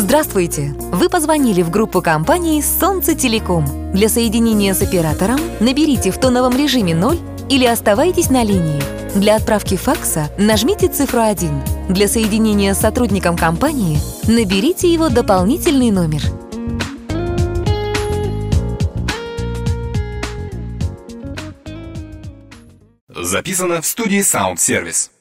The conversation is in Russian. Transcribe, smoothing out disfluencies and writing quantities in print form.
Здравствуйте! Вы позвонили в группу компании «Солнцетелеком». Для соединения с оператором наберите в тоновом режиме 0 или оставайтесь на линии. Для отправки факса нажмите цифру 1. Для соединения с сотрудником компании наберите его дополнительный номер. Записано в студии Sound Service.